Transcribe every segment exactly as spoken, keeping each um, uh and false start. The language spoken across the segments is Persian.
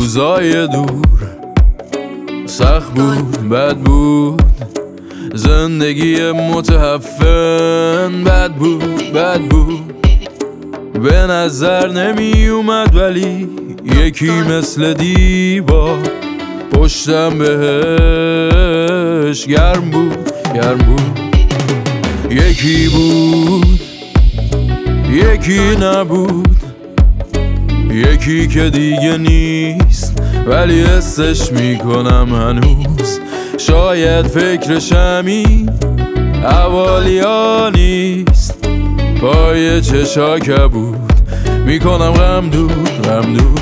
روزای دور سخت بود، بد بود، زندگی متحفن بد بود، بد بود، به نظر نمی اومد ولی یکی مثل دیوار پشتم بهش گرم بود، گرم بود. یکی بود یکی نبود، یکی که دیگه نیست ولی حسش میکنم هنوز. شاید فکرشمی اولیا نیست، پای چشا کبود میکنم غم دود، غم دود.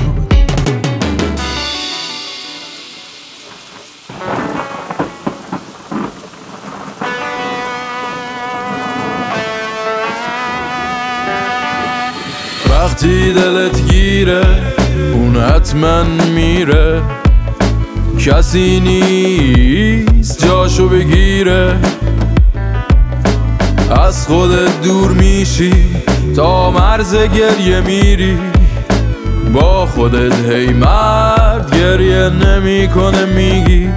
وقتی دلت گیره اون حتما میره، کسی نیست جاشو بگیره. از خودت دور میشی تا مرز گریه میری، با خودت هی مرد گریه نمی کنه میگی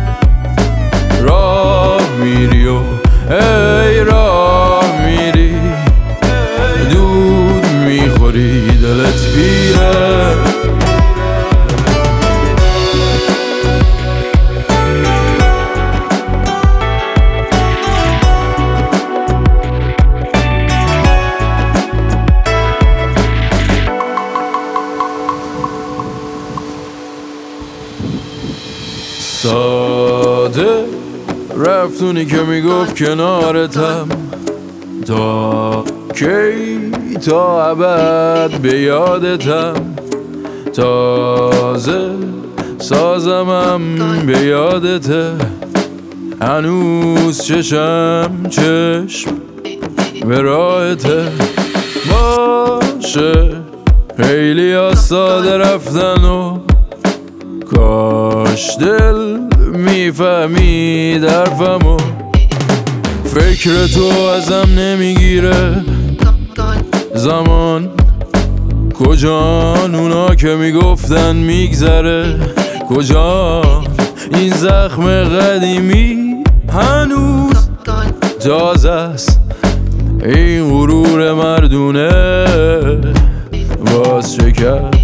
راه میری و هی راه میری، دود میخوری دلت پیره. ساده رفتونی که میگفت کنارتم، تا کی تا ابد به یادتم. تازه سازمم به یادته، هنوز چشم چشم به راهته. باشه خیلی ها ساده رفتن و کاش دل میفهمید حرفمو. فکر تو ازم نمیگیره زمان، کجان اونا که میگفتن میگذره، کجان این زخم قدیمی هنوز تازه است. این غرور مردونه باز شکست.